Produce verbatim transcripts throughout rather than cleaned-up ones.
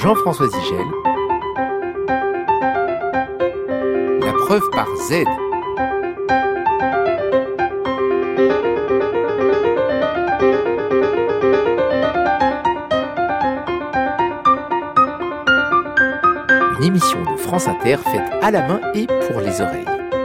Jean-François Zigel. La preuve par Z. Une émission de France Inter faite à la main et pour les oreilles.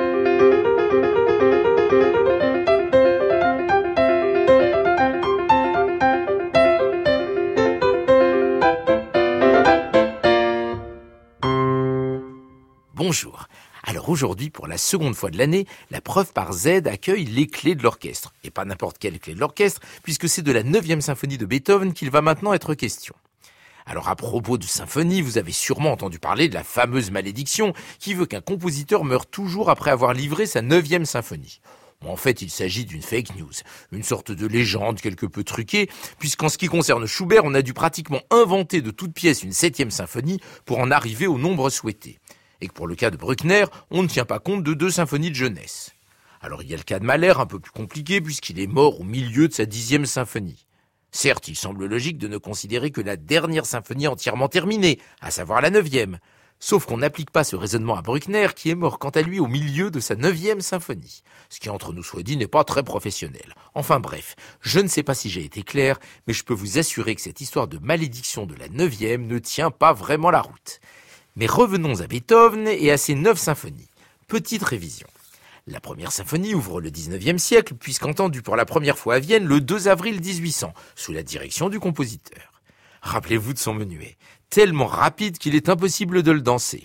Bonjour. Alors aujourd'hui, pour la seconde fois de l'année, la preuve par Z accueille les clés de l'orchestre. Et pas n'importe quelle clé de l'orchestre, puisque c'est de la neuvième symphonie de Beethoven qu'il va maintenant être question. Alors à propos de symphonie, vous avez sûrement entendu parler de la fameuse malédiction qui veut qu'un compositeur meure toujours après avoir livré sa neuvième symphonie. Bon, en fait, il s'agit d'une fake news, une sorte de légende quelque peu truquée, puisqu'en ce qui concerne Schubert, on a dû pratiquement inventer de toute pièce une septième symphonie pour en arriver au nombre souhaité. Et que pour le cas de Bruckner, on ne tient pas compte de deux symphonies de jeunesse. Alors il y a le cas de Mahler, un peu plus compliqué, puisqu'il est mort au milieu de sa dixième symphonie. Certes, il semble logique de ne considérer que la dernière symphonie entièrement terminée, à savoir la neuvième. Sauf qu'on n'applique pas ce raisonnement à Bruckner, qui est mort quant à lui au milieu de sa neuvième symphonie. Ce qui, entre nous soit dit, n'est pas très professionnel. Enfin bref, je ne sais pas si j'ai été clair, mais je peux vous assurer que cette histoire de malédiction de la neuvième ne tient pas vraiment la route. Mais revenons à Beethoven et à ses neuf symphonies. Petite révision. La première symphonie ouvre le dix-neuvième siècle, puisqu'entendue pour la première fois à Vienne le deux avril mille huit cents, sous la direction du compositeur. Rappelez-vous de son menuet, tellement rapide qu'il est impossible de le danser.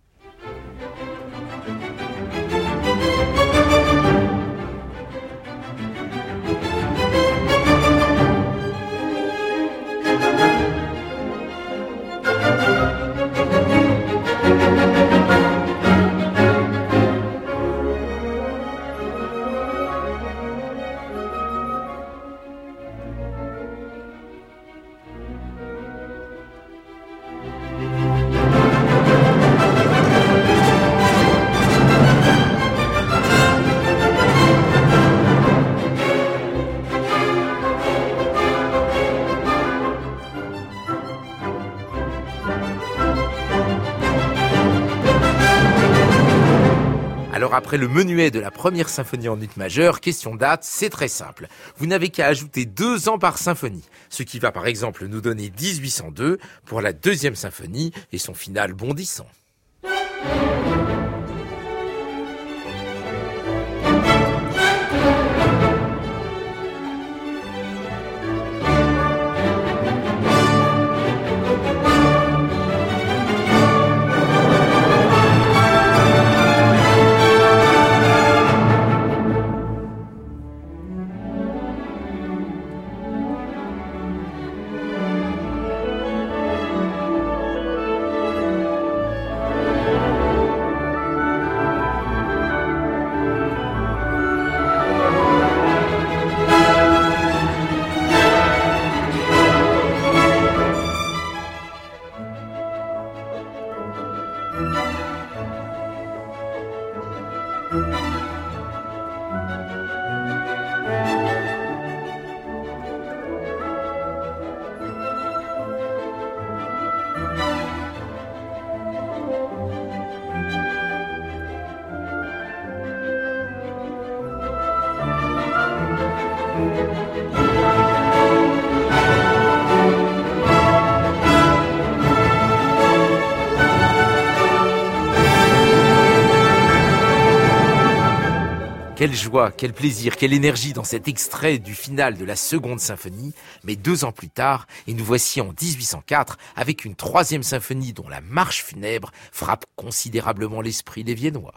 Alors après le menuet de la première symphonie en ut majeure, question date, c'est très simple. Vous n'avez qu'à ajouter deux ans par symphonie, ce qui va par exemple nous donner dix-huit cent deux pour la deuxième symphonie et son final bondissant. Quelle joie, quel plaisir, quelle énergie dans cet extrait du final de la seconde symphonie, mais deux ans plus tard, et nous voici en dix-huit cent quatre avec une troisième symphonie dont la marche funèbre frappe considérablement l'esprit des Viennois.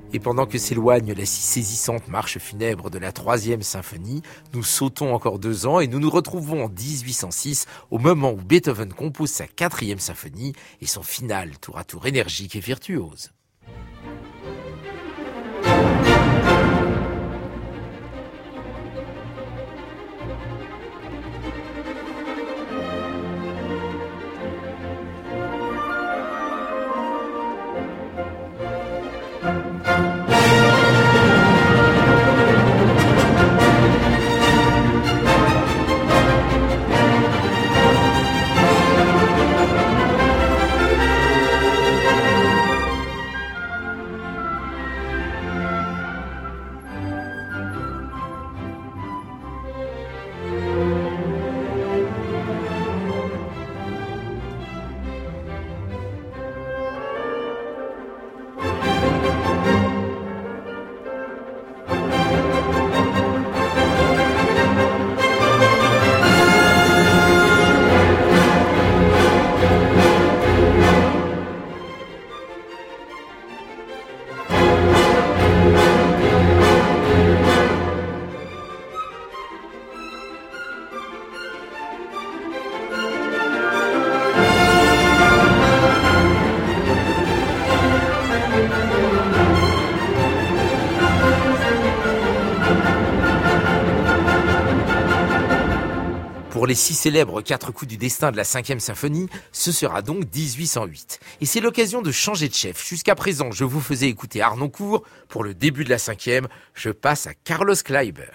Et pendant que s'éloigne la si saisissante marche funèbre de la troisième symphonie, nous sautons encore deux ans et nous nous retrouvons en dix-huit cent six, au moment où Beethoven compose sa quatrième symphonie et son finale tour à tour énergique et virtuose. Pour les si célèbres quatre coups du destin de la cinquième symphonie, ce sera donc dix-huit cent huit. Et c'est l'occasion de changer de chef. Jusqu'à présent, je vous faisais écouter Harnoncourt. Pour le début de la cinquième, je passe à Carlos Kleiber.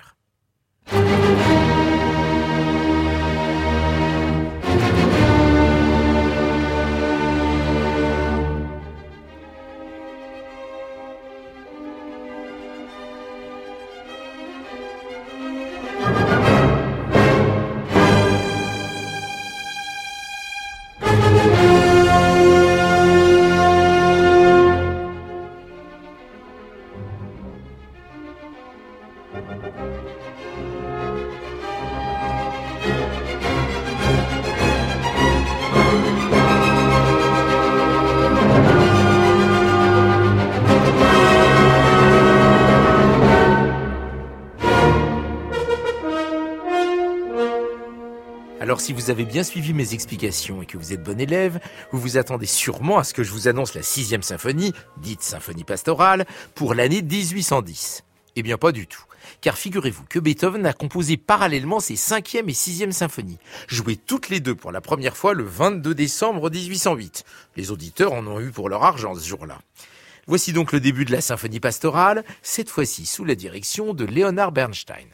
Alors si vous avez bien suivi mes explications et que vous êtes bon élève, vous vous attendez sûrement à ce que je vous annonce la sixième symphonie, dite symphonie pastorale, pour l'année dix-huit cent dix. Eh bien pas du tout, car figurez-vous que Beethoven a composé parallèlement ses cinquième et sixième symphonies, jouées toutes les deux pour la première fois le vingt-deux décembre dix-huit cent huit. Les auditeurs en ont eu pour leur argent ce jour-là. Voici donc le début de la symphonie pastorale, cette fois-ci sous la direction de Leonard Bernstein.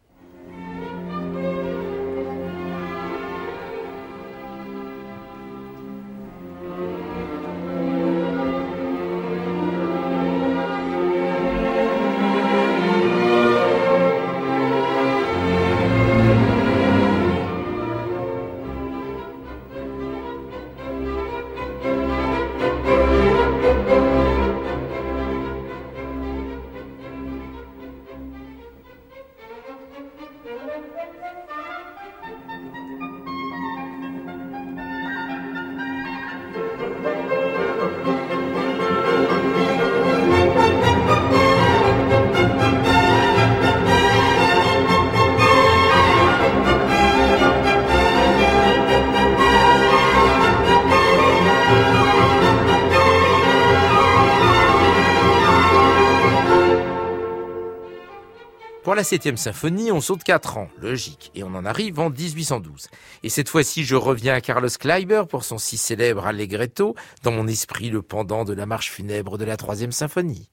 Pour la septième symphonie, on saute quatre ans, logique, et on en arrive en dix-huit cent douze. Et cette fois-ci, je reviens à Carlos Kleiber pour son si célèbre Allegretto, dans mon esprit le pendant de la marche funèbre de la troisième symphonie.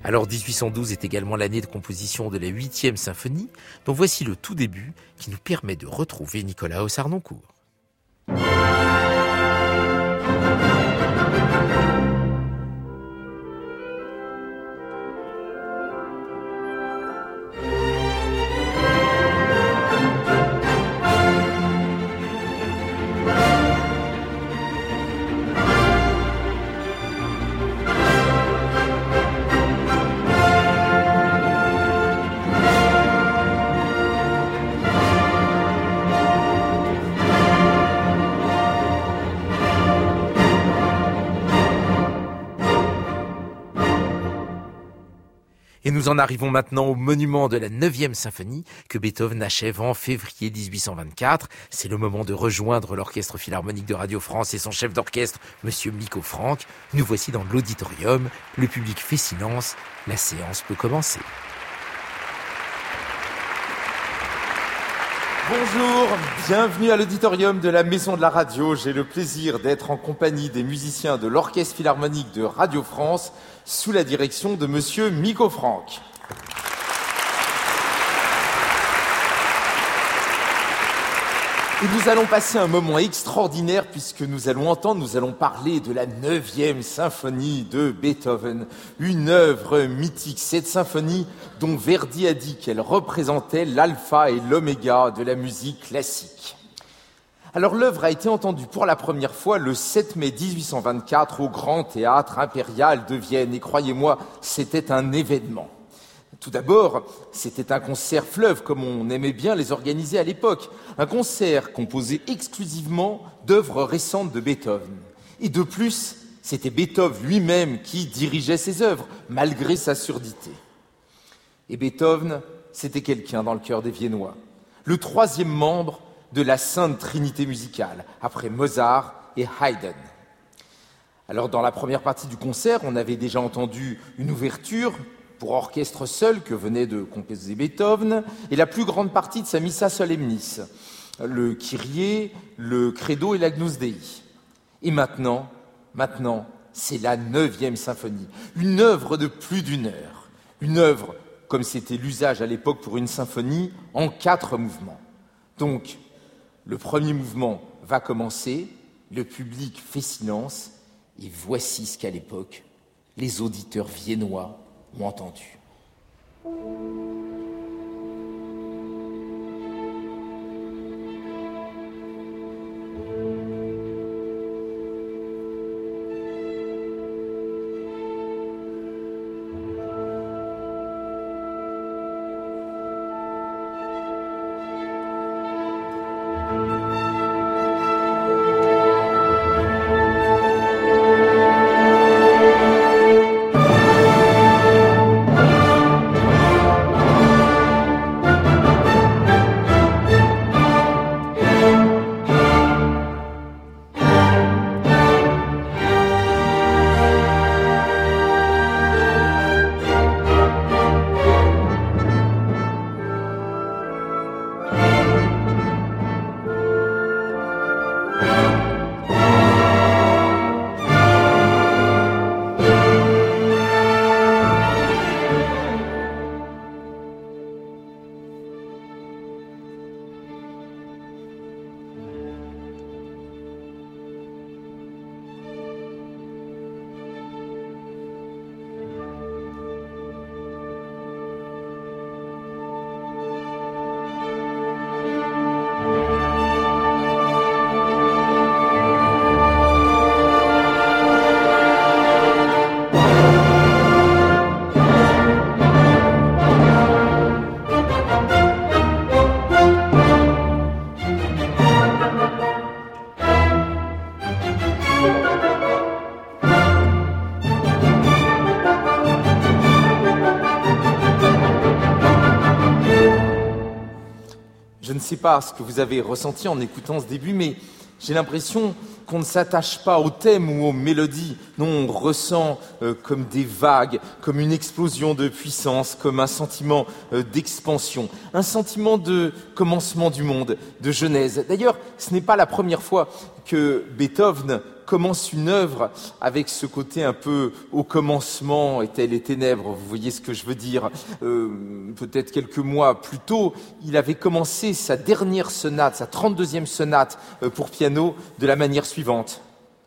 Alors dix-huit cent douze est également l'année de composition de la huitième symphonie, dont voici le tout début qui nous permet de retrouver Nikolaos Harnoncourt. Et nous en arrivons maintenant au monument de la neuvième symphonie que Beethoven achève en février dix-huit cent vingt-quatre. C'est le moment de rejoindre l'Orchestre Philharmonique de Radio France et son chef d'orchestre, Monsieur Miko Franck. Nous voici dans l'auditorium. Le public fait silence. La séance peut commencer. Bonjour, bienvenue à l'auditorium de la Maison de la Radio. J'ai le plaisir d'être en compagnie des musiciens de l'Orchestre Philharmonique de Radio France sous la direction de Monsieur Miko Franck. Et nous allons passer un moment extraordinaire puisque nous allons entendre, nous allons parler de la neuvième symphonie de Beethoven, une œuvre mythique. Cette symphonie dont Verdi a dit qu'elle représentait l'alpha et l'oméga de la musique classique. Alors l'œuvre a été entendue pour la première fois le sept mai dix-huit cent vingt-quatre au Grand Théâtre Impérial de Vienne et croyez-moi, c'était un événement. Tout d'abord, c'était un concert fleuve, comme on aimait bien les organiser à l'époque. Un concert composé exclusivement d'œuvres récentes de Beethoven. Et de plus, c'était Beethoven lui-même qui dirigeait ses œuvres, malgré sa surdité. Et Beethoven, c'était quelqu'un dans le cœur des Viennois. Le troisième membre de la Sainte Trinité musicale, après Mozart et Haydn. Alors, dans la première partie du concert, on avait déjà entendu une ouverture pour orchestre seul que venait de composer Beethoven, et la plus grande partie de sa Missa Solemnis, le Kyrie, le Credo et l'Agnus Dei. Et maintenant, maintenant, c'est la neuvième symphonie, une œuvre de plus d'une heure, une œuvre, comme c'était l'usage à l'époque pour une symphonie, en quatre mouvements. Donc, le premier mouvement va commencer, le public fait silence, et voici ce qu'à l'époque, les auditeurs viennois ont entendu. Je ne sais pas ce que vous avez ressenti en écoutant ce début, mais j'ai l'impression qu'on ne s'attache pas au thème ou aux mélodies. Non, on ressent euh, comme des vagues, comme une explosion de puissance, comme un sentiment euh, d'expansion, un sentiment de commencement du monde, de genèse. D'ailleurs, ce n'est pas la première fois que Beethoven commence une œuvre avec ce côté un peu au commencement étaient les ténèbres, vous voyez ce que je veux dire. Euh, peut-être quelques mois plus tôt, il avait commencé sa dernière sonate, sa trente-deuxième sonate euh, pour piano de la manière suivante.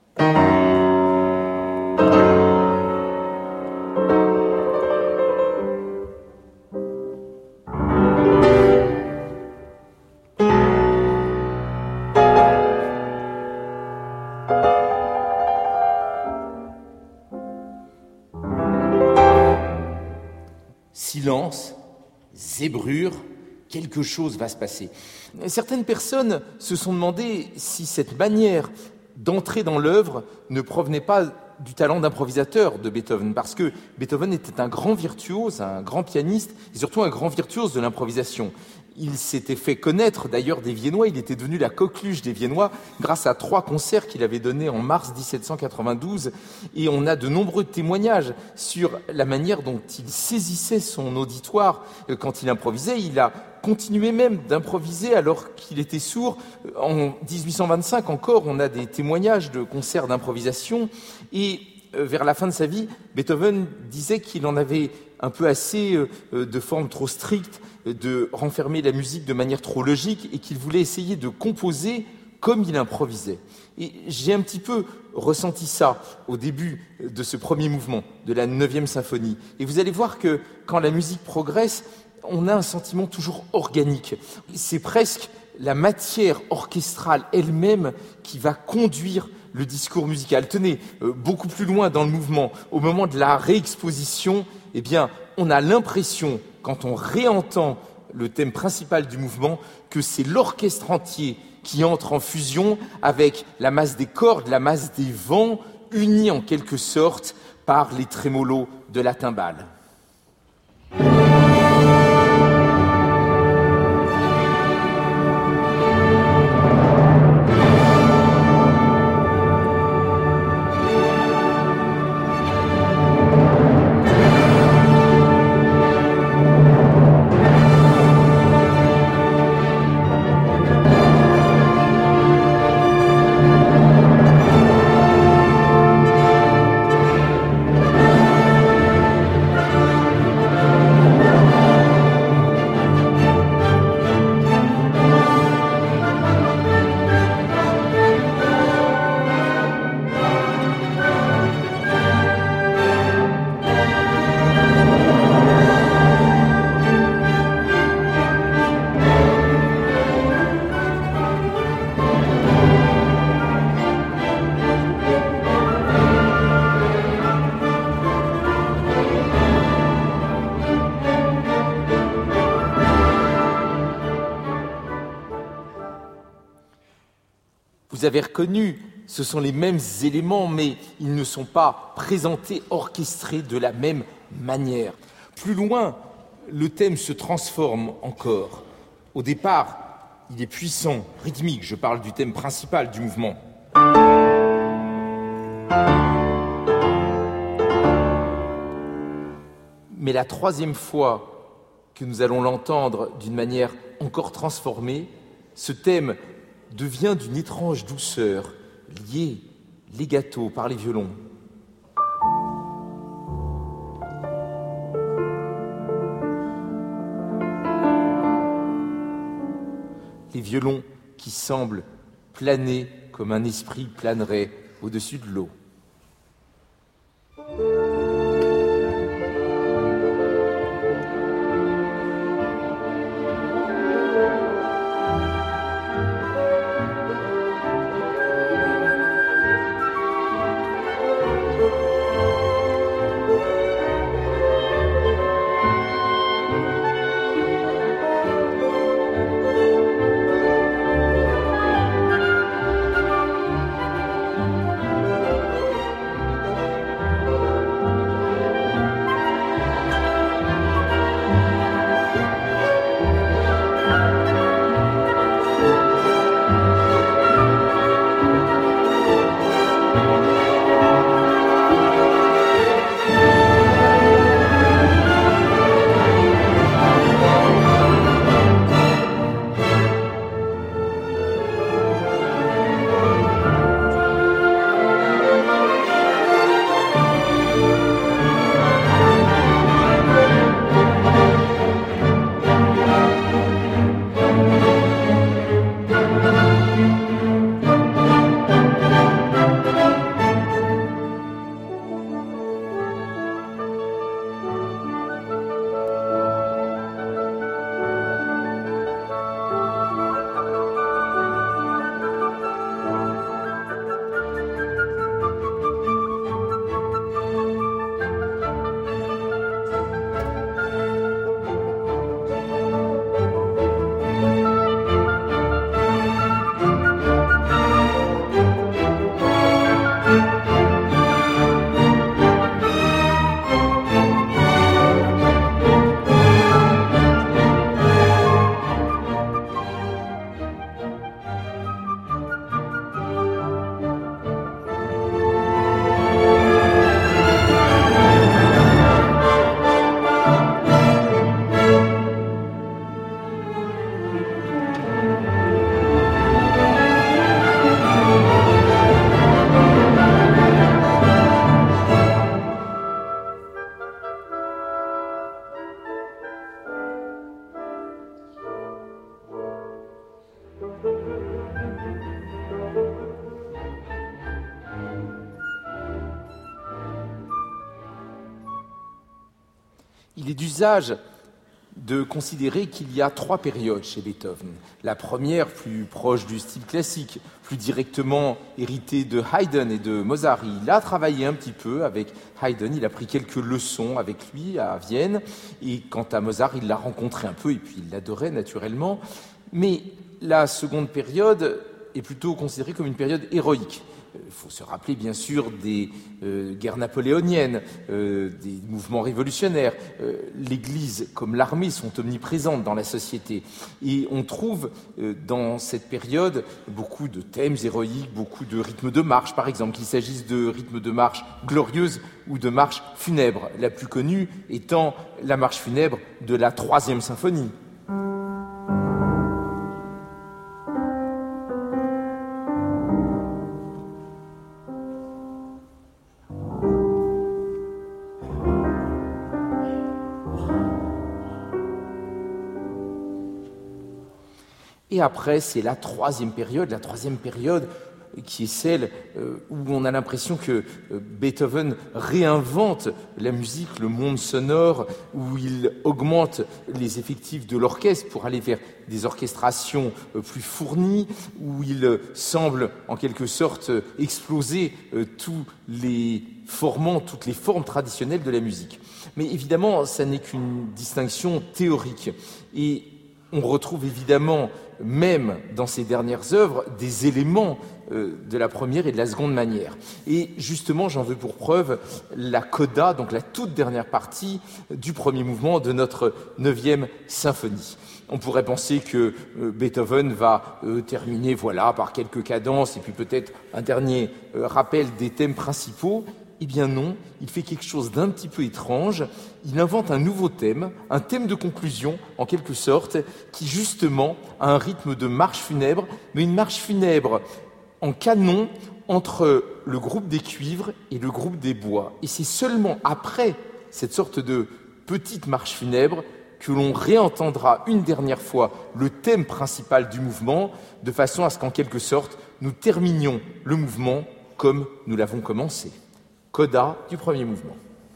Silence, zébrure, quelque chose va se passer. Certaines personnes se sont demandé si cette manière d'entrer dans l'œuvre ne provenait pas du talent d'improvisateur de Beethoven, parce que Beethoven était un grand virtuose, un grand pianiste, et surtout un grand virtuose de l'improvisation. Il s'était fait connaître d'ailleurs des Viennois, il était devenu la coqueluche des Viennois grâce à trois concerts qu'il avait donnés en mars dix-sept cent quatre-vingt-douze, et on a de nombreux témoignages sur la manière dont il saisissait son auditoire quand il improvisait. Il a continué même d'improviser alors qu'il était sourd. En dix-huit cent vingt-cinq encore, on a des témoignages de concerts d'improvisation, et vers la fin de sa vie, Beethoven disait qu'il en avait un peu assez de formes trop strictes, de renfermer la musique de manière trop logique, et qu'il voulait essayer de composer comme il improvisait. Et j'ai un petit peu ressenti ça au début de ce premier mouvement, de la neuvième symphonie. Et vous allez voir que quand la musique progresse, on a un sentiment toujours organique. C'est presque la matière orchestrale elle-même qui va conduire le discours musical. Tenez, euh, beaucoup plus loin dans le mouvement, au moment de la réexposition, eh bien, on a l'impression, quand on réentend le thème principal du mouvement, que c'est l'orchestre entier qui entre en fusion avec la masse des cordes, la masse des vents, unis en quelque sorte par les trémolos de la timbale. Vous avez reconnu, ce sont les mêmes éléments, mais ils ne sont pas présentés, orchestrés de la même manière. Plus loin, le thème se transforme encore. Au départ, il est puissant, rythmique, je parle du thème principal du mouvement. Mais la troisième fois que nous allons l'entendre d'une manière encore transformée, ce thème devient d'une étrange douceur, lié, legato par les violons. Les violons qui semblent planer comme un esprit planerait au-dessus de l'eau. Il est d'usage de considérer qu'il y a trois périodes chez Beethoven. La première, plus proche du style classique, plus directement héritée de Haydn et de Mozart. Il a travaillé un petit peu avec Haydn, il a pris quelques leçons avec lui à Vienne, et quant à Mozart, il l'a rencontré un peu, et puis il l'adorait naturellement. Mais la seconde période est plutôt considérée comme une période héroïque. Il faut se rappeler bien sûr des euh, guerres napoléoniennes, euh, des mouvements révolutionnaires. Euh, L'Église comme l'armée sont omniprésentes dans la société. Et on trouve euh, dans cette période beaucoup de thèmes héroïques, beaucoup de rythmes de marche, par exemple, qu'il s'agisse de rythmes de marche glorieuses ou de marche funèbres. La plus connue étant la marche funèbre de la troisième symphonie. Et après, c'est la troisième période, la troisième période qui est celle euh, où on a l'impression que euh, Beethoven réinvente la musique, le monde sonore, où il augmente les effectifs de l'orchestre pour aller vers des orchestrations euh, plus fournies, où il euh, semble en quelque sorte euh, exploser euh, tous les formants, toutes les formes traditionnelles de la musique. Mais évidemment, ça n'est qu'une distinction théorique. Et on retrouve évidemment, même dans ces dernières œuvres, des éléments euh, de la première et de la seconde manière. Et justement, j'en veux pour preuve la coda, donc la toute dernière partie du premier mouvement de notre neuvième symphonie. On pourrait penser que euh, Beethoven va euh, terminer voilà, par quelques cadences et puis peut-être un dernier euh, rappel des thèmes principaux. Eh bien non, il fait quelque chose d'un petit peu étrange. Il invente un nouveau thème, un thème de conclusion, en quelque sorte, qui justement a un rythme de marche funèbre, mais une marche funèbre en canon entre le groupe des cuivres et le groupe des bois. Et c'est seulement après cette sorte de petite marche funèbre que l'on réentendra une dernière fois le thème principal du mouvement, de façon à ce qu'en quelque sorte, nous terminions le mouvement comme nous l'avons commencé. Coda du premier mouvement.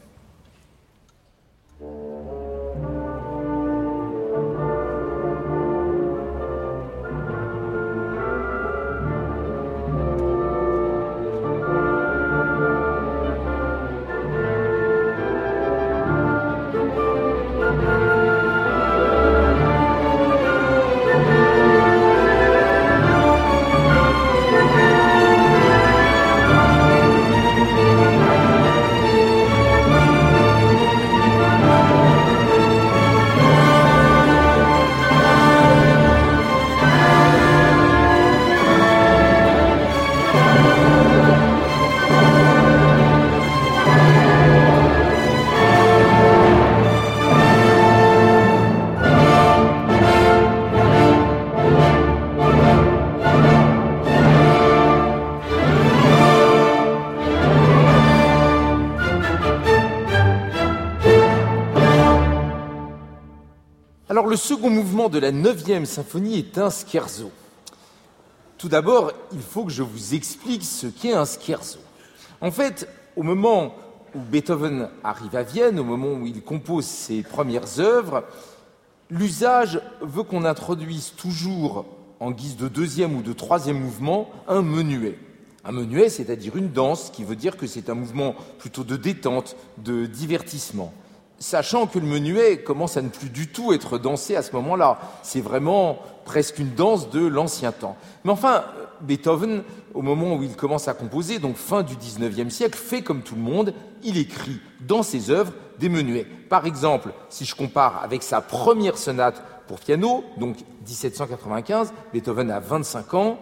Alors, le second mouvement de la neuvième symphonie est un scherzo. Tout d'abord, il faut que je vous explique ce qu'est un scherzo. En fait, au moment où Beethoven arrive à Vienne, au moment où il compose ses premières œuvres, l'usage veut qu'on introduise toujours, en guise de deuxième ou de troisième mouvement, un menuet. Un menuet, c'est-à-dire une danse, qui veut dire que c'est un mouvement plutôt de détente, de divertissement. Sachant que le menuet commence à ne plus du tout être dansé à ce moment-là. C'est vraiment presque une danse de l'ancien temps. Mais enfin, Beethoven, au moment où il commence à composer, donc fin du dix-neuvième siècle, fait comme tout le monde, il écrit dans ses œuvres des menuets. Par exemple, si je compare avec sa première sonate pour piano, donc dix-sept cent quatre-vingt-quinze, Beethoven a vingt-cinq ans,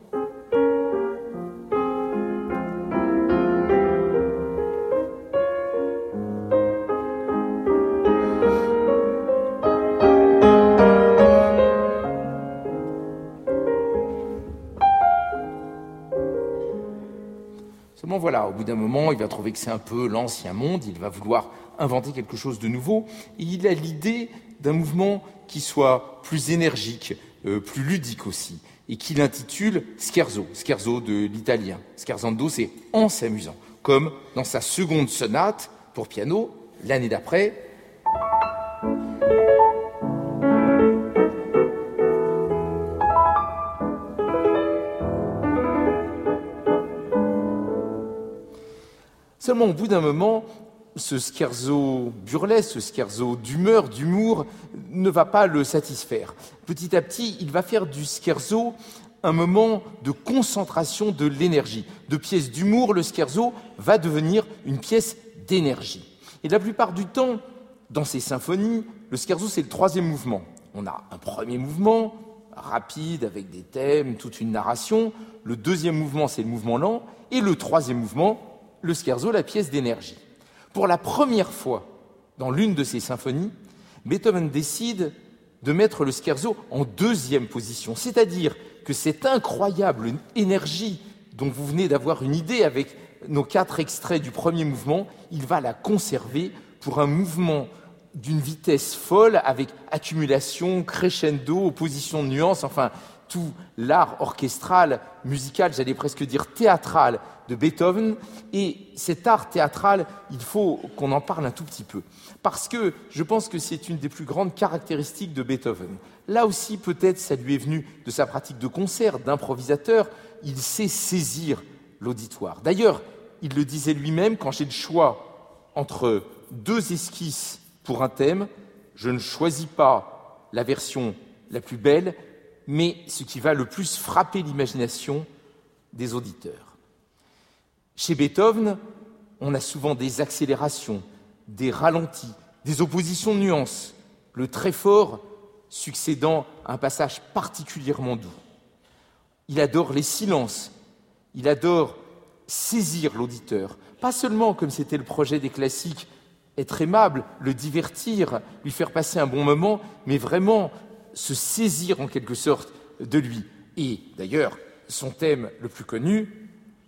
Seulement voilà, au bout d'un moment, il va trouver que c'est un peu l'ancien monde, il va vouloir inventer quelque chose de nouveau, et il a l'idée d'un mouvement qui soit plus énergique, euh, plus ludique aussi, et qu'il intitule Scherzo, Scherzo de l'italien. Scherzando, c'est en s'amusant, comme dans sa seconde sonate pour piano, l'année d'après. Seulement, au bout d'un moment, ce scherzo burlesque, ce scherzo d'humeur, d'humour, ne va pas le satisfaire. Petit à petit, il va faire du scherzo un moment de concentration de l'énergie. De pièce d'humour, le scherzo va devenir une pièce d'énergie. Et la plupart du temps, dans ces symphonies, le scherzo, c'est le troisième mouvement. On a un premier mouvement, rapide, avec des thèmes, toute une narration. Le deuxième mouvement, c'est le mouvement lent. Et le troisième mouvement, le scherzo, la pièce d'énergie. Pour la première fois dans l'une de ces symphonies, Beethoven décide de mettre le scherzo en deuxième position, c'est-à-dire que cette incroyable énergie dont vous venez d'avoir une idée avec nos quatre extraits du premier mouvement, il va la conserver pour un mouvement d'une vitesse folle avec accumulation, crescendo, opposition de nuances, enfin tout l'art orchestral, musical, j'allais presque dire théâtral de Beethoven. Et cet art théâtral, il faut qu'on en parle un tout petit peu, parce que je pense que c'est une des plus grandes caractéristiques de Beethoven. Là aussi, peut-être, ça lui est venu de sa pratique de concert, d'improvisateur. Il sait saisir l'auditoire. D'ailleurs, il le disait lui-même, quand j'ai le choix entre deux esquisses pour un thème, je ne choisis pas la version la plus belle, mais ce qui va le plus frapper l'imagination des auditeurs. Chez Beethoven, on a souvent des accélérations, des ralentis, des oppositions de nuances, le très fort succédant à un passage particulièrement doux. Il adore les silences, il adore saisir l'auditeur, pas seulement, comme c'était le projet des classiques, être aimable, le divertir, lui faire passer un bon moment, mais vraiment se saisir en quelque sorte de lui. Et d'ailleurs, son thème le plus connu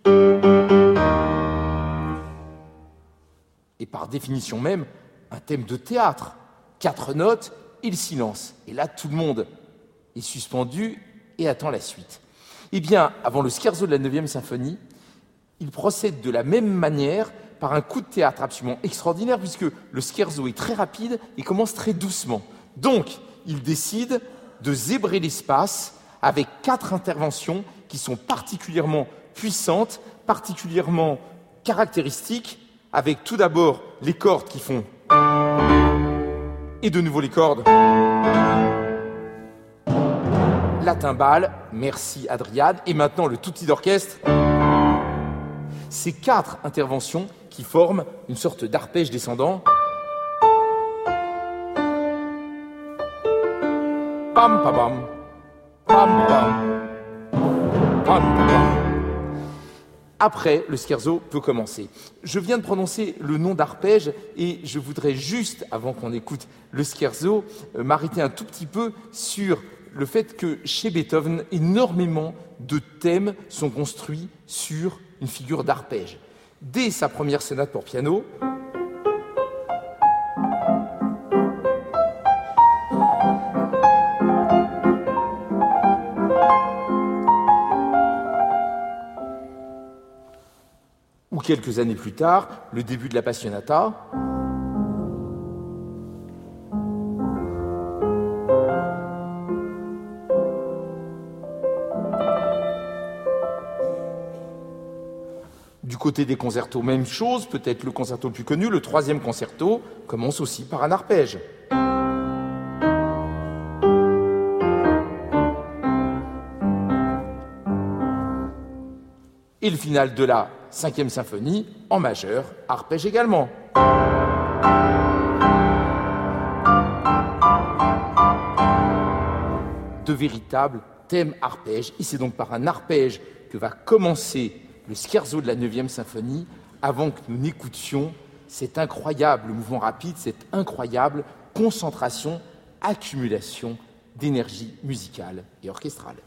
est par définition même un thème de théâtre. Quatre notes et le silence. Et là, tout le monde est suspendu et attend la suite. Eh bien, avant le scherzo de la neuvième symphonie, il procède de la même manière par un coup de théâtre absolument extraordinaire, puisque le scherzo est très rapide et commence très doucement. Donc, il décide de zébrer l'espace avec quatre interventions qui sont particulièrement puissantes, particulièrement caractéristiques, avec tout d'abord les cordes qui font et de nouveau les cordes, la timbale, merci Adriane, et maintenant le tutti d'orchestre. Ces quatre interventions qui forment une sorte d'arpège descendant. Pam pam pam, pam pam, pam pam. Après, le scherzo peut commencer. Je viens de prononcer le nom d'arpège et je voudrais juste, avant qu'on écoute le scherzo, euh, m'arrêter un tout petit peu sur le fait que chez Beethoven, énormément de thèmes sont construits sur une figure d'arpège. Dès sa première sonate pour piano, ou quelques années plus tard, le début de la Passionata, du côté des concertos, même chose, peut-être le concerto le plus connu, le troisième concerto, commence aussi par un arpège. Et le final de la cinquième symphonie, en majeur, arpège également. De véritables thèmes arpèges, et c'est donc par un arpège que va commencer le scherzo de la neuvième symphonie, avant que nous n'écoutions cet incroyable mouvement rapide, cette incroyable concentration, accumulation d'énergie musicale et orchestrale.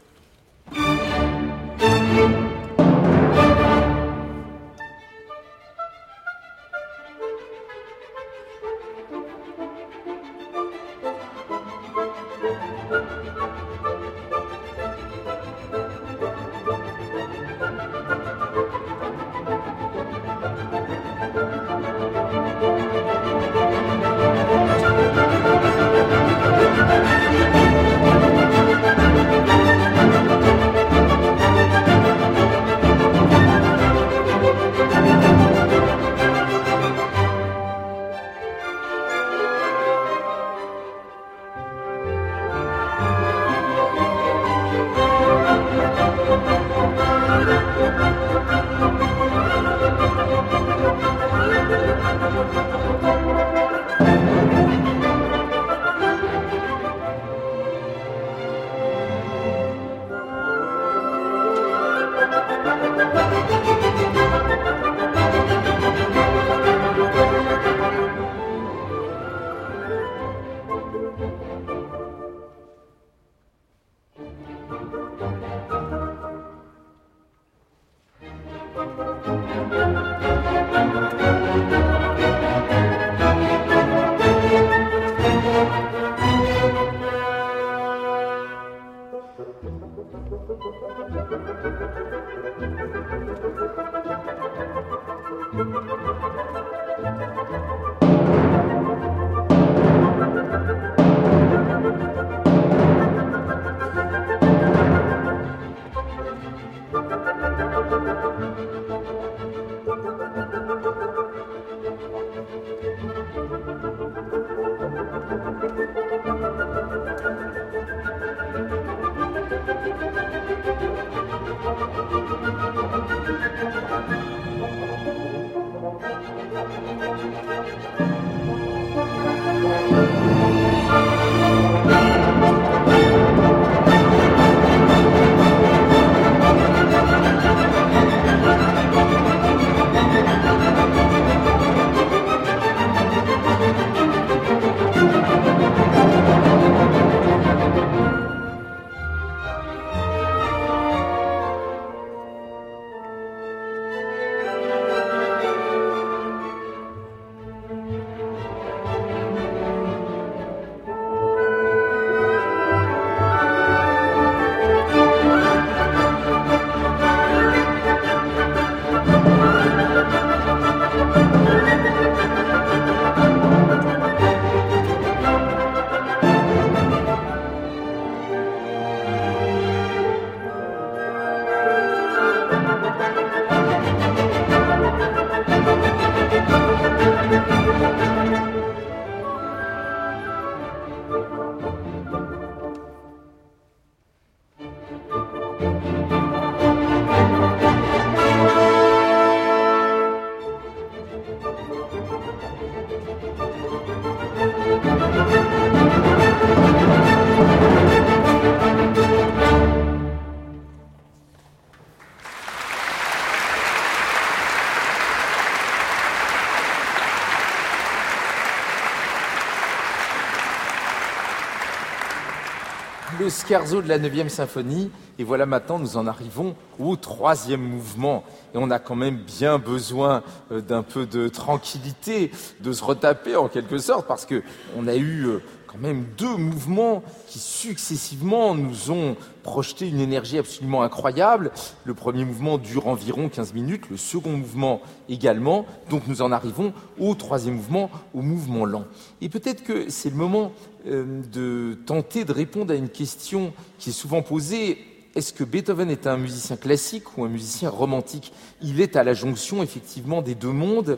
Le scherzo de la neuvième symphonie, et voilà maintenant nous en arrivons au troisième mouvement. Et on a quand même bien besoin euh, d'un peu de tranquillité, de se retaper en quelque sorte, parce que on a eu euh, quand même deux mouvements qui successivement nous ont projeté une énergie absolument incroyable. Le premier mouvement dure environ quinze minutes, le second mouvement également. Donc nous en arrivons au troisième mouvement, au mouvement lent. Et peut-être que c'est le moment euh, de tenter de répondre à une question qui est souvent posée. Est-ce que Beethoven est un musicien classique ou un musicien romantique? Il est à la jonction effectivement des deux mondes.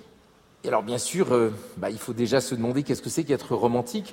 Et alors bien sûr, euh, bah, il faut déjà se demander qu'est-ce que c'est qu'être romantique.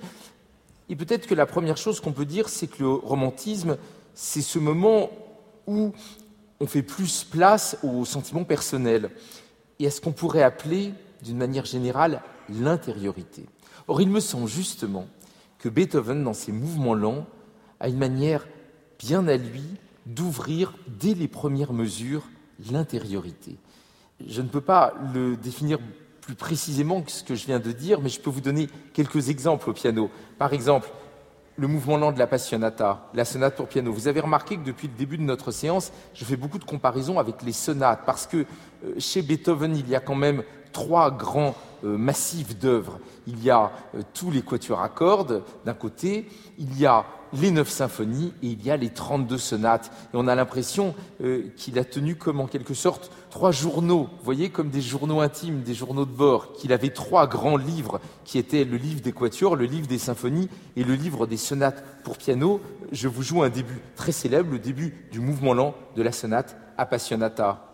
Et peut-être que la première chose qu'on peut dire, c'est que le romantisme, c'est ce moment où on fait plus place aux sentiments personnels et à ce qu'on pourrait appeler, d'une manière générale, l'intériorité. Or, il me semble justement que Beethoven, dans ses mouvements lents, a une manière bien à lui d'ouvrir, dès les premières mesures, l'intériorité. Je ne peux pas le définir plus précisément que ce que je viens de dire, mais je peux vous donner quelques exemples au piano. Par exemple, le mouvement lent de la Passionata, la sonate pour piano. Vous avez remarqué que depuis le début de notre séance, je fais beaucoup de comparaisons avec les sonates, parce que euh, chez Beethoven, il y a quand même trois grands euh, massifs d'œuvres. Il y a euh, tous les quatuors à cordes d'un côté, il y a les neuf symphonies et il y a les trente-deux sonates. Et on a l'impression euh, qu'il a tenu comme en quelque sorte trois journaux, vous voyez, comme des journaux intimes, des journaux de bord, qu'il avait trois grands livres qui étaient le livre des quatuors, le livre des symphonies et le livre des sonates pour piano. Je vous joue un début très célèbre, le début du mouvement lent de la sonate Appassionata.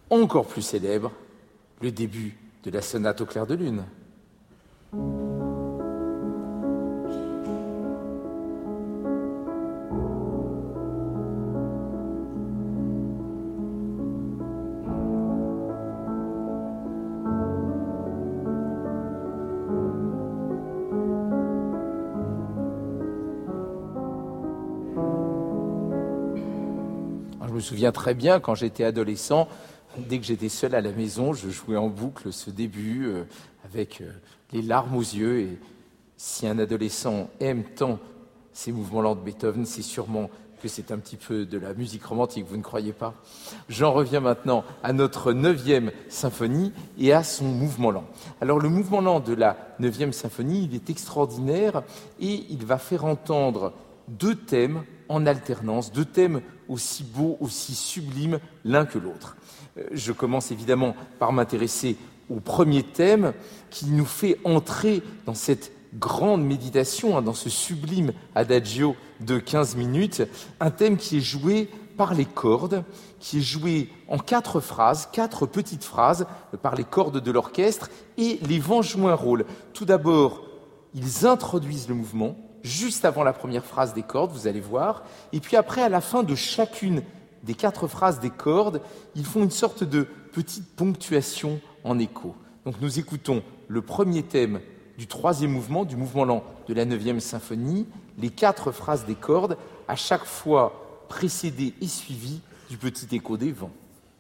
encore plus célèbre, le début de la sonate au clair de lune. Je me souviens très bien, quand j'étais adolescent, dès que j'étais seul à la maison, je jouais en boucle ce début euh, avec euh, les larmes aux yeux. Et si un adolescent aime tant ces mouvements lents de Beethoven, c'est sûrement que c'est un petit peu de la musique romantique, vous ne croyez pas? J'en reviens maintenant à notre neuvième symphonie et à son mouvement lent. Alors le mouvement lent de la neuvième symphonie, il est extraordinaire et il va faire entendre deux thèmes en alternance, deux thèmes aussi beaux, aussi sublimes l'un que l'autre. Je commence évidemment par m'intéresser au premier thème qui nous fait entrer dans cette grande méditation, hein, dans ce sublime adagio de quinze minutes, un thème qui est joué par les cordes, qui est joué en quatre phrases, quatre petites phrases, par les cordes de l'orchestre, et les vents jouent un rôle. Tout d'abord, ils introduisent le mouvement, juste avant la première phrase des cordes, vous allez voir, et puis après, à la fin de chacune des quatre phrases des cordes, ils font une sorte de petite ponctuation en écho. Donc nous écoutons le premier thème du troisième mouvement, du mouvement lent de la neuvième symphonie, les quatre phrases des cordes, à chaque fois précédées et suivies du petit écho des vents.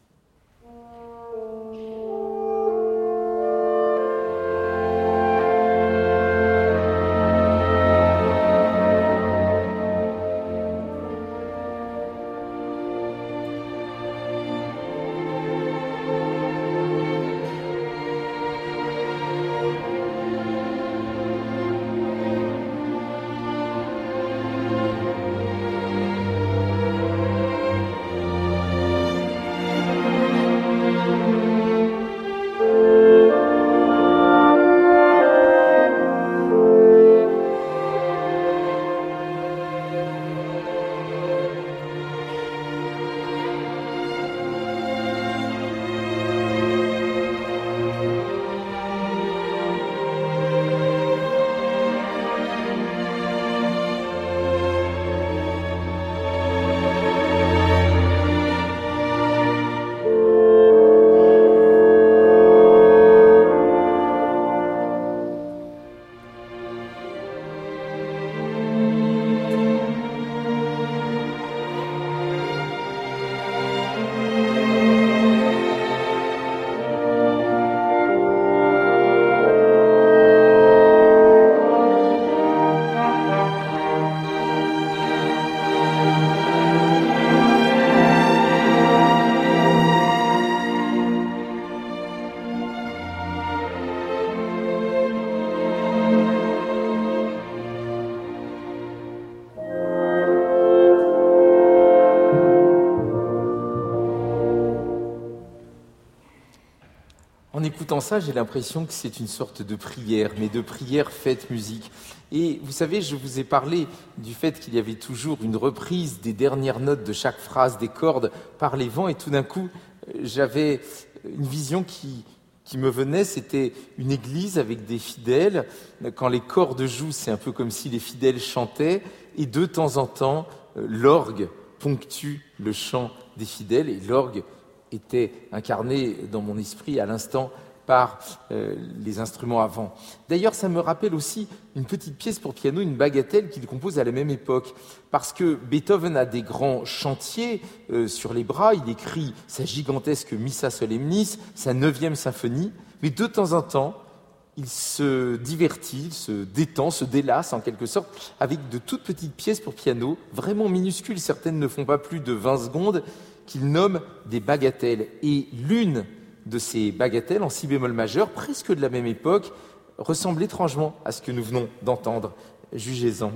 En écoutant ça, j'ai l'impression que c'est une sorte de prière, mais de prière faite musique. Et vous savez, je vous ai parlé du fait qu'il y avait toujours une reprise des dernières notes de chaque phrase des cordes par les vents, et tout d'un coup, j'avais une vision qui, qui me venait, c'était une église avec des fidèles. Quand les cordes jouent, c'est un peu comme si les fidèles chantaient, et de temps en temps, l'orgue ponctue le chant des fidèles, et l'orgue était incarné dans mon esprit à l'instant par euh, les instruments avant. D'ailleurs, ça me rappelle aussi une petite pièce pour piano, une bagatelle qu'il compose à la même époque, parce que Beethoven a des grands chantiers euh, sur les bras, il écrit sa gigantesque Missa Solemnis, sa neuvième symphonie, mais de temps en temps, il se divertit, il se détend, se délasse en quelque sorte, avec de toutes petites pièces pour piano, vraiment minuscules, certaines ne font pas plus de vingt secondes, qu'il nomme des bagatelles. Et l'une de ces bagatelles, en si bémol majeur, presque de la même époque, ressemble étrangement à ce que nous venons d'entendre. Jugez-en.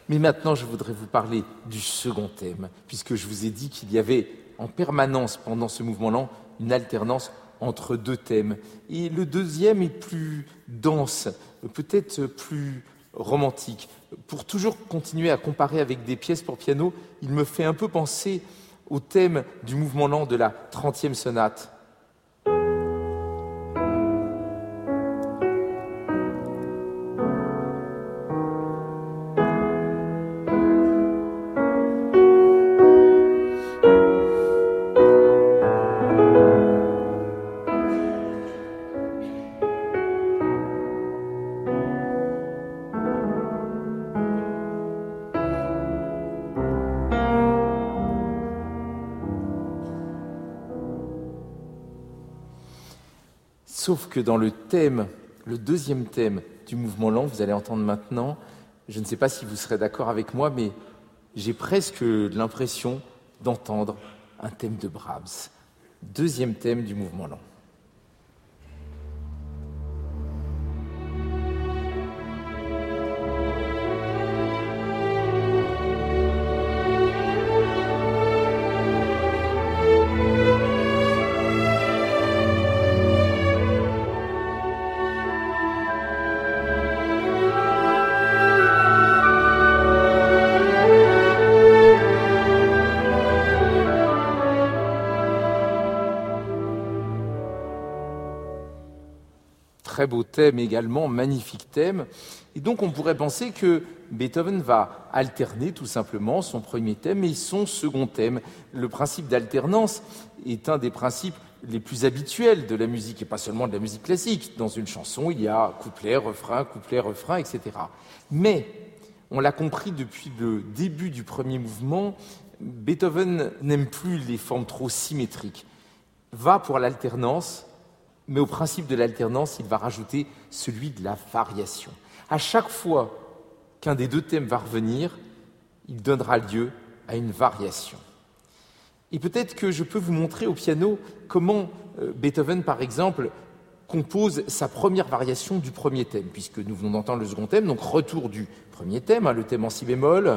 Mais maintenant, je voudrais vous parler du second thème, puisque je vous ai dit qu'il y avait en permanence pendant ce mouvement lent une alternance entre deux thèmes. Et le deuxième est plus dense, peut-être plus romantique. Pour toujours continuer à comparer avec des pièces pour piano, il me fait un peu penser au thème du mouvement lent de la trentième sonate. Sauf que dans le thème, le deuxième thème du mouvement lent, vous allez entendre maintenant, je ne sais pas si vous serez d'accord avec moi, mais j'ai presque l'impression d'entendre un thème de Brahms. Deuxième thème du mouvement lent. Très beau thème également, magnifique thème. Et donc on pourrait penser que Beethoven va alterner tout simplement son premier thème et son second thème. Le principe d'alternance est un des principes les plus habituels de la musique, et pas seulement de la musique classique. Dans une chanson, il y a couplet, refrain, couplet, refrain, et cetera. Mais, on l'a compris depuis le début du premier mouvement, Beethoven n'aime plus les formes trop symétriques. Va pour l'alternance, mais au principe de l'alternance, il va rajouter celui de la variation. À chaque fois qu'un des deux thèmes va revenir, il donnera lieu à une variation. Et peut-être que je peux vous montrer au piano comment euh, Beethoven, par exemple, compose sa première variation du premier thème, puisque nous venons d'entendre le second thème, donc retour du premier thème, hein, le thème en si bémol.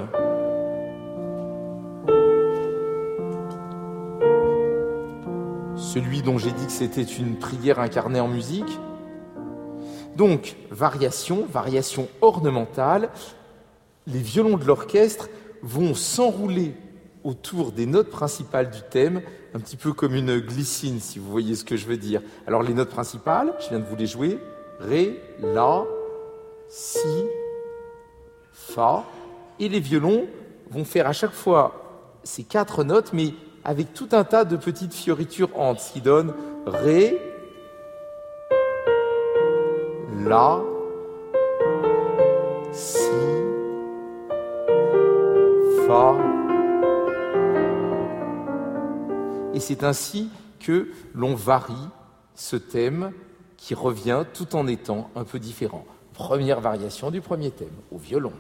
Celui dont j'ai dit que c'était une prière incarnée en musique. Donc, variation, variation ornementale. Les violons de l'orchestre vont s'enrouler autour des notes principales du thème, un petit peu comme une glycine, si vous voyez ce que je veux dire. Alors, les notes principales, je viens de vous les jouer. Ré, La, Si, Fa. Et les violons vont faire à chaque fois ces quatre notes, mais avec tout un tas de petites fioritures entre, ce qui donne Ré, La, Si, Fa. Et c'est ainsi que l'on varie ce thème qui revient tout en étant un peu différent. Première variation du premier thème, au violon.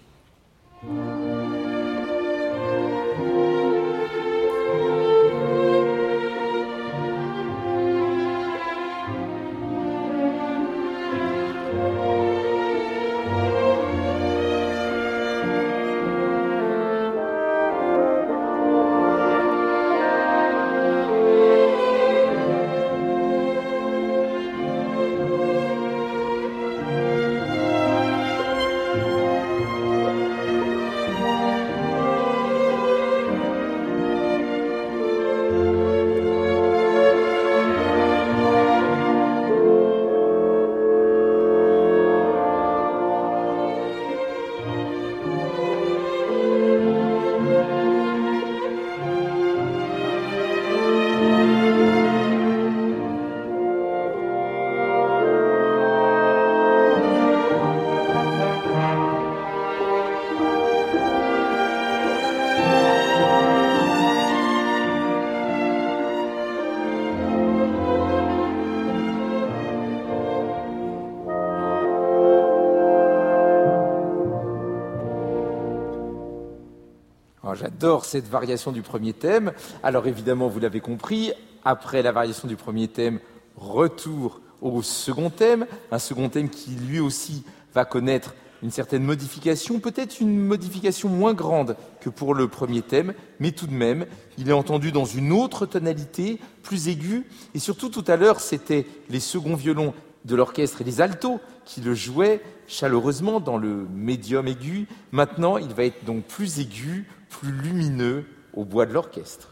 J'adore cette variation du premier thème. Alors évidemment, vous l'avez compris, après la variation du premier thème, retour au second thème, un second thème qui lui aussi va connaître une certaine modification, peut-être une modification moins grande que pour le premier thème, mais tout de même, il est entendu dans une autre tonalité, plus aiguë, et surtout tout à l'heure, c'était les seconds violons de l'orchestre et les altos qui le jouaient chaleureusement dans le médium aigu. Maintenant, il va être donc plus aigu, plus lumineux au bois de l'orchestre.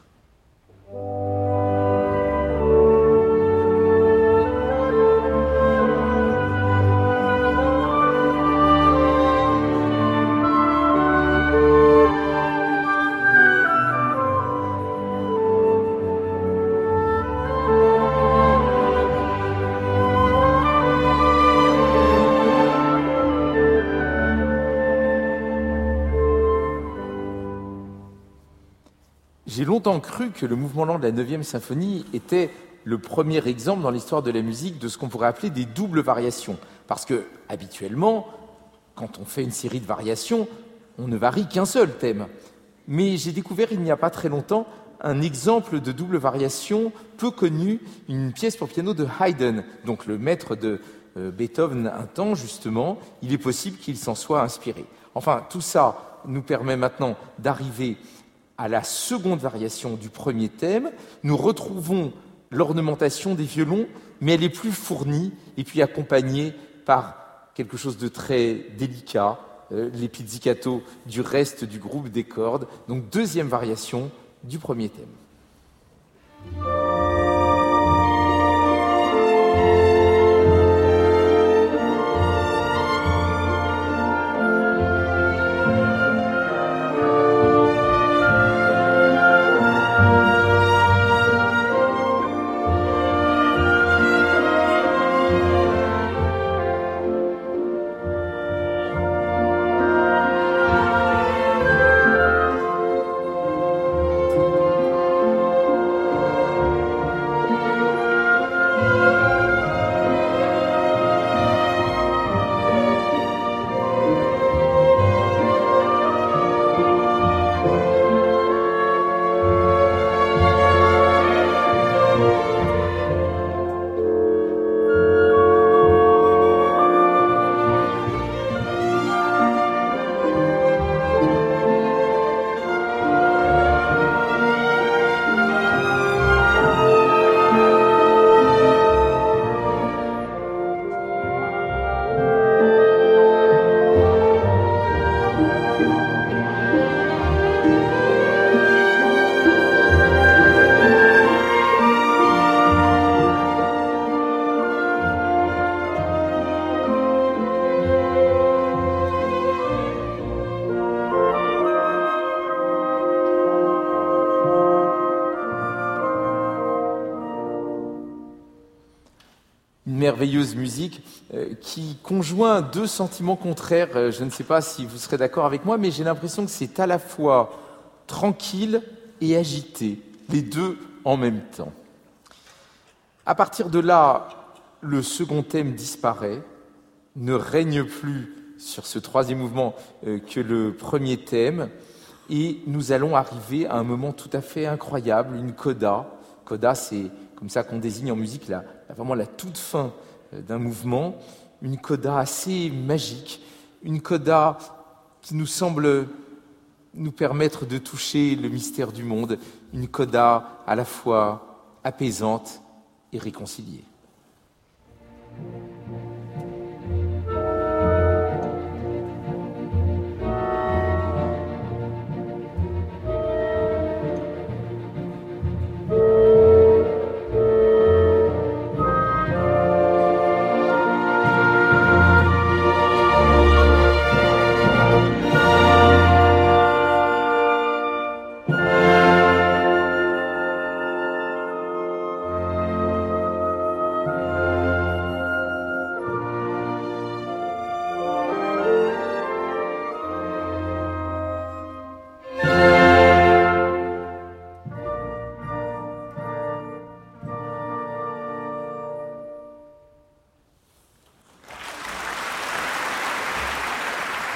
J'ai longtemps cru que le mouvement lent de la neuvième symphonie était le premier exemple dans l'histoire de la musique de ce qu'on pourrait appeler des doubles variations. Parce que, habituellement, quand on fait une série de variations, on ne varie qu'un seul thème. Mais j'ai découvert il n'y a pas très longtemps un exemple de double variation peu connu, une pièce pour piano de Haydn, donc le maître de euh, Beethoven un temps, justement. Il est possible qu'il s'en soit inspiré. Enfin, tout ça nous permet maintenant d'arriver à la seconde variation du premier thème. Nous retrouvons l'ornementation des violons, mais elle est plus fournie et puis accompagnée par quelque chose de très délicat, euh, les pizzicato du reste du groupe des cordes. Donc deuxième variation du premier thème. Merveilleuse musique euh, qui conjoint deux sentiments contraires. Euh, je ne sais pas si vous serez d'accord avec moi, mais j'ai l'impression que c'est à la fois tranquille et agité, les deux en même temps. À partir de là, le second thème disparaît, ne règne plus sur ce troisième mouvement euh, que le premier thème, et nous allons arriver à un moment tout à fait incroyable, une coda. Coda, c'est comme ça qu'on désigne en musique la, la, vraiment la toute fin d'un mouvement, une coda assez magique, une coda qui nous semble nous permettre de toucher le mystère du monde, une coda à la fois apaisante et réconciliée.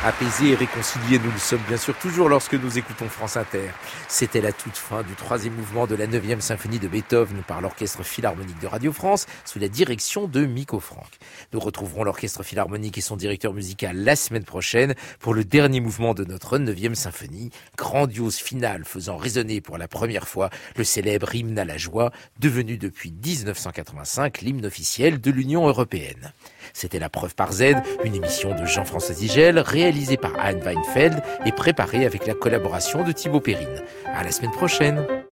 Apaisés et réconciliés, nous le sommes bien sûr toujours lorsque nous écoutons France Inter. C'était la toute fin du troisième mouvement de la neuvième symphonie de Beethoven par l'Orchestre Philharmonique de Radio France sous la direction de Miko Franck. Nous retrouverons l'Orchestre Philharmonique et son directeur musical la semaine prochaine pour le dernier mouvement de notre neuvième symphonie, grandiose finale faisant résonner pour la première fois le célèbre hymne à la joie, devenu depuis dix-neuf cent quatre-vingt-cinq l'hymne officiel de l'Union européenne. C'était La Preuve par Z, une émission de Jean-François Zigel, réalisée par Anne Weinfeld et préparée avec la collaboration de Thibaut Perrine. À la semaine prochaine.